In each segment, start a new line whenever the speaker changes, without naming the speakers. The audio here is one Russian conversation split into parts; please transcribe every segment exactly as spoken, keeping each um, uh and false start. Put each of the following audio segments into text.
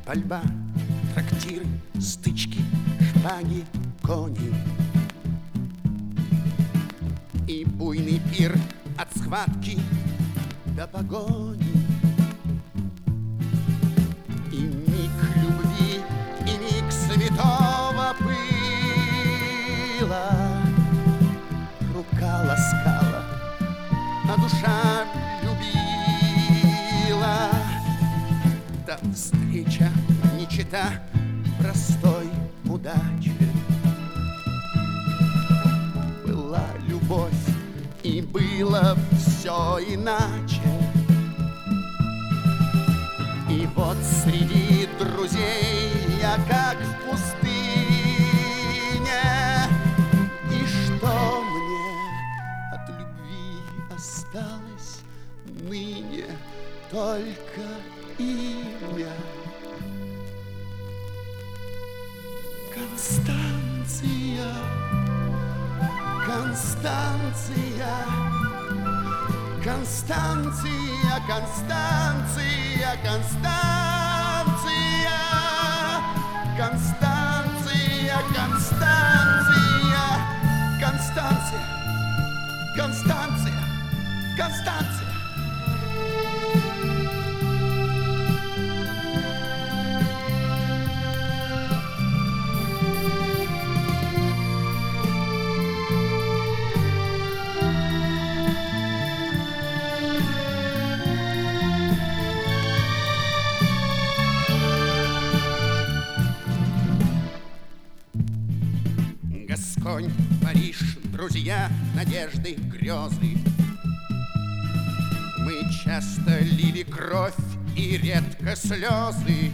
пальба, трактиры, стычки, шпаги, кони. И буйный пир от схватки до погони. И миг любви, и миг святого пыла. Рука ласкала, а душа любила. Да встреча не чета простой удачи. Была любовь, и было все иначе. И вот среди друзей я как в пустыне. И что мне от любви осталось ныне? Только имя. Констанция, Констанция, Констанция, Констанция, Констанция, Констанция, Констанция, Констанция, Констанция, Констанция. Гасконь, Париж, друзья, надежды, грезы. Мы часто лили кровь и редко слезы.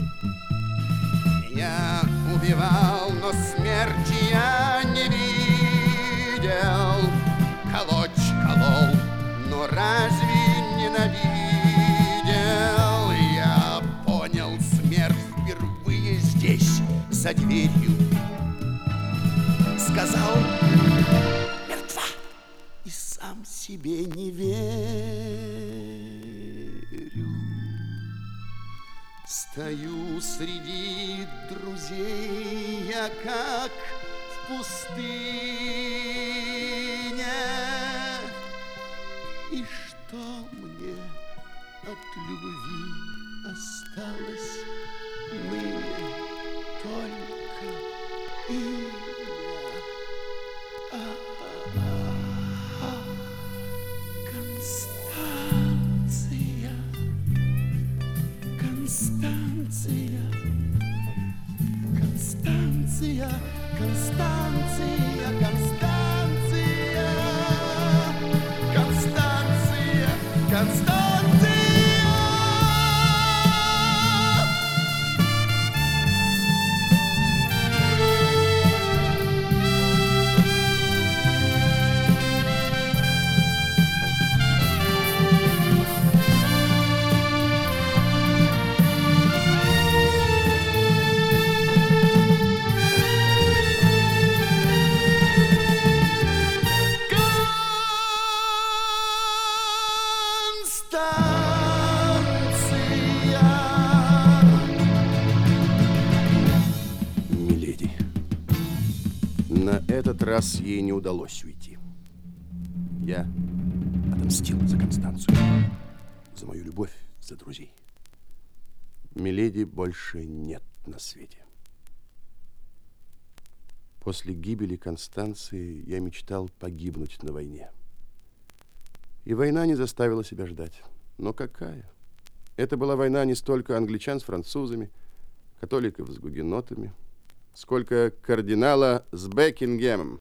Я убивал, но смерти я не видел. Колоть колол, но разве ненавидел? Я понял смерть впервые здесь, за дверью. Сказал: мертва. И сам себе не верю. Стою среди друзей я как в пустыне. И что мне от любви осталось ныне? Только имя. Констанция, Констанция, Констанция, Констанция, Констанция, Констанция, Констанция. Миледи, на этот раз ей не удалось уйти. Я отомстил за Констанцию, за мою любовь, за друзей. Миледи больше нет на свете. После гибели Констанции я мечтал погибнуть на войне. И война не заставила себя ждать. Но какая? Это была война не столько англичан с французами, католиков с гугенотами, сколько кардинала с Бекингемом.